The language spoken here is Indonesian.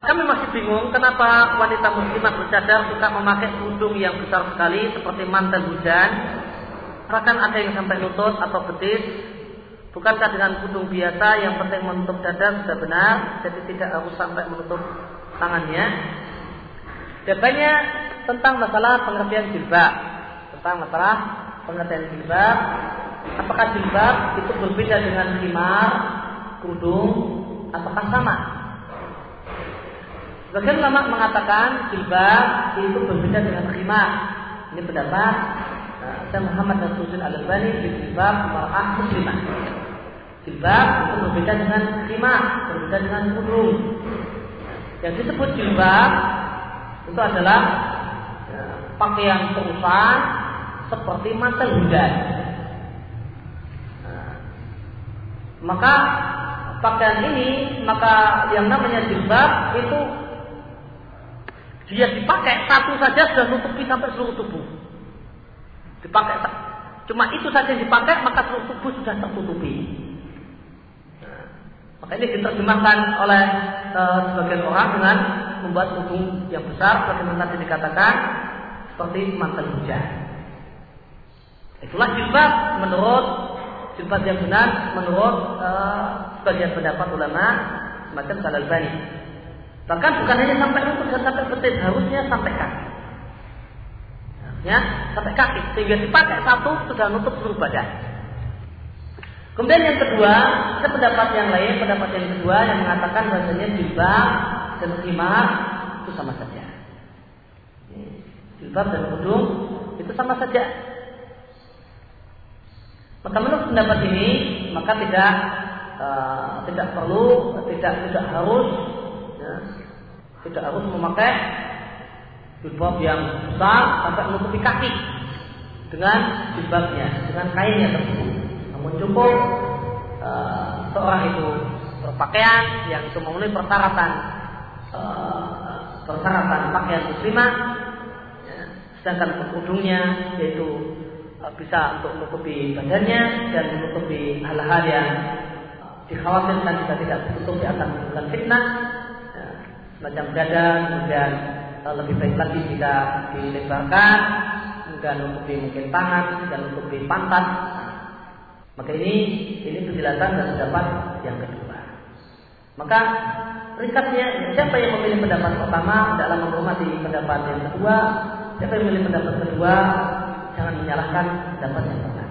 Kami masih bingung kenapa wanita muslimah bercadar suka memakai tudung yang besar sekali seperti mantel hujan, bahkan ada yang sampai lutut atau betis. Bukankah dengan tudung biasa yang penting menutup dada sudah benar, jadi tidak harus sampai menutup tangannya? Jawabannya tentang masalah pengertian jilbab. Apakah jilbab itu berbeda dengan khimar, kerudung, ataukah sama? Sebagian ulama mengatakan jilbab itu berbeda dengan khimar. Ini pendapat Syekh Muhammad Nasiruddin Al-Albani di jilbab mar'ah muslimah. Jilbab itu berbeda dengan khimar, berbeda dengan kerudung. Yang disebut jilbab itu adalah pakaian terusan seperti mantel hujan. Maka pakaian ini, yang namanya jilbab itu dia dipakai satu saja sudah nutupi sampai seluruh tubuh. Dipakai cuma itu saja dipakai maka seluruh tubuh sudah tertutupi. Maka ini diterjemahkan oleh sebagian orang dengan membuat tudung yang besar, bagaimana tadi dikatakan seperti mantel hujan. Itulah jilbab yang benar menurut sebagian pendapat ulama semacam Al-Albani. Bahkan bukan hanya sampai lutut dan sampai betis, harusnya sampai kaki. Sampai kaki, sehingga dipakai satu sudah nutup seluruh badan. Kemudian yang kedua, ada pendapat yang kedua yang mengatakan bahasanya jilbab dan khimar itu sama saja. Jilbab dan kerudung itu sama saja. Maka menurut pendapat ini, maka tidak harus memakai jilbab yang besar sampai menutupi kaki dengan jilbabnya, dengan kainnya tersebut. Namun cukup seorang itu berpakaian yang itu memenuhi persyaratan pakaian muslimah, sedangkan kerudungnya yaitu bisa untuk menutupi badannya dan menutupi hal-hal yang dikhawatirkan jika tidak ditutupi akan menimbulkan fitnah, semacam dada, kemudian lebih baik lagi jika dilebarkan, kemudian menutupi mungkin tangan dan menutupi pantat. Maka ini penjelasan dan pendapat yang kedua. Maka ringkasnya, siapa yang memilih pendapat pertama dalam menghormati pendapat yang kedua, siapa yang memilih pendapat kedua jangan menyalahkan pendapat yang pertama.